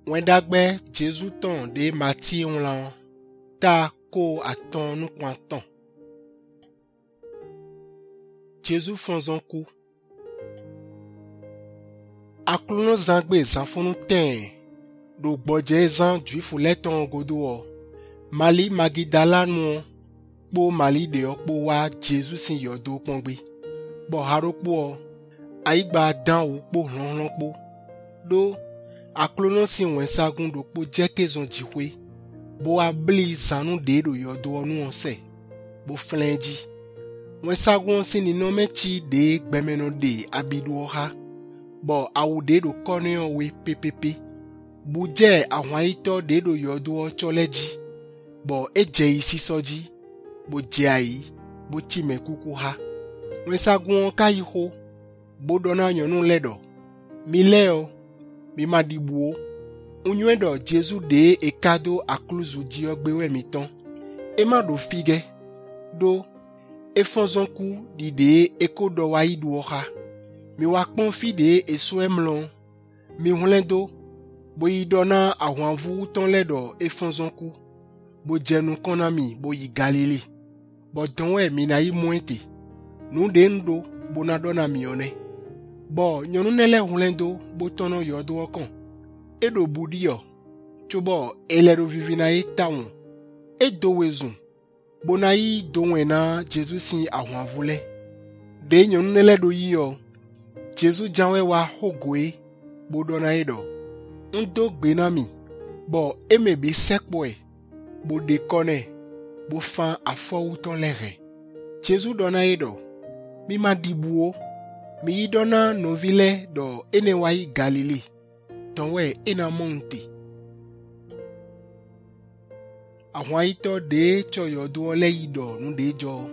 Wendagbe Jésus ton de Matthieu lan ta ko aton nou kwanton. Jésus fonzon kou. Aklono zangbe zanfonu ten do bodje zan du fuleton godo. Mali Magidala nou po Mali de po wa Jésus sin yodo pongbe. Bo haro po aigba dan ou po lon po. Do aklono sin wensagun do po jeke zon jiwe. Bo abli zanu de do yodo nou onse. Bo flenji. Wensagun sin ni nomechi de gbemeno de abidu oha. Bo awude do koneon we pepepe. Buje ahwaito de do yodo choleji. Bo eje isi soji. Bo jai. Bo chime kuku ha. Wensagun kayiho. Bo dona yonu ledo. Mi leo. Mi madibuo. Unywedo Jésus de ekado akluzu diogbewe miton. Ema do fige. Do. Efonzonku di de eko do wa idu oha. Mi wakpon fi de eswe mlon. Mi hulendo. Bo yi dona awanvu ton ledo efonzonku. Bo jenu konami bo yi Galili. Bo donwe mi na yi mwente. Nou de ndo bo na dona mi one. Bo nyonu nele hulendo bo tono yodo okon. Edo budio. Chobo elero vivina ye taon. Edo wezun. Bona yi donwe na Jésus sin awanvule. De nyonu nele do yi yo. Jésus janwe wa hogoe. Bo dona edo. Ndo gbenami. Bo eme bi sekboe. Bo dekone. Bo fan afo uton lere. Jésus dona edo. Mi madibuo. Mi yi dona novile do enewayi Galili. Tonwe ena monte. Ahwaito de choyodo ole yido nu de jo.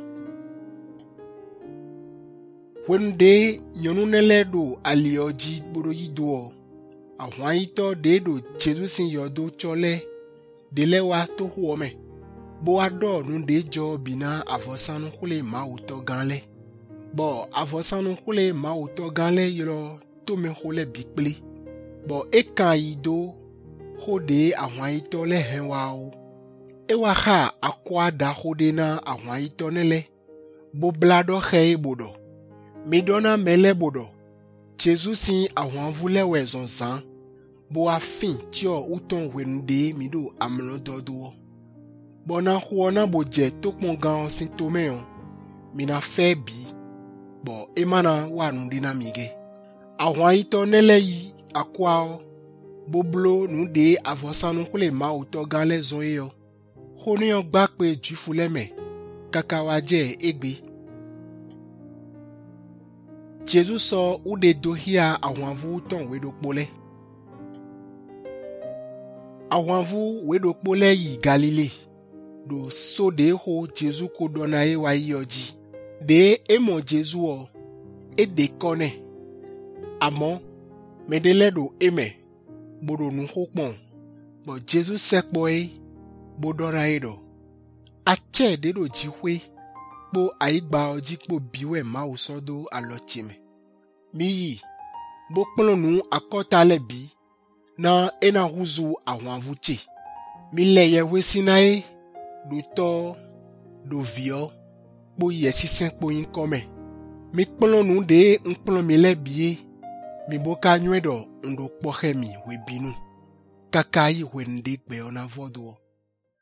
Wende nyonu nele do alioji boro yido. Ahwaito de do Jésus sin yodo chole. Dele wa to huome. Bo ado nu de jo bina avosanu hule mauto ganle. Bo avosanu hule mauto ganle yiro to me hule bikpli. Bo eka yido hode ahwaito le henwao. Ewa ha akwa da hode na ahwaito nele. Bo blado hei bodo. Midona mele bodo. Jésus sin ahwanvule wezon zan. Bo afin tio uton wende mido amlo dodo. Bo na huona bo je tokmon gan sin tomeyon. Mina febi. Bo emana wanu dinamige. Ahwaito nele yi akwao. Boblo nu de avosanu kule ma uto ganle zonyo. Honyon gbakpe jufuleme. Kakawaje egbe. Jésus so ude dohia awanvu ton wedokpole. Awanvu wedokpole yi Galile. Do so de ho Jésus kodonaye wa yoji. De emo Jésus o. E de kone. Amon. Medele do eme. Bodo nu hokpon. Bo Jésus sekboe. Bodora edo. Ache de do jiwe. Bo aigba oji po biwe ma usodo alochime. Miyi. Bo plonu akota lebi. Na ena huzu awanvuche. Mi leye wesinae. Do to. Do vio. Bo yesi senpo yin kome. Mi plonu de unplon mi lebiye. Mi boka nywedo ndo poche mi webinu. Kakai wende gbe ona vodo.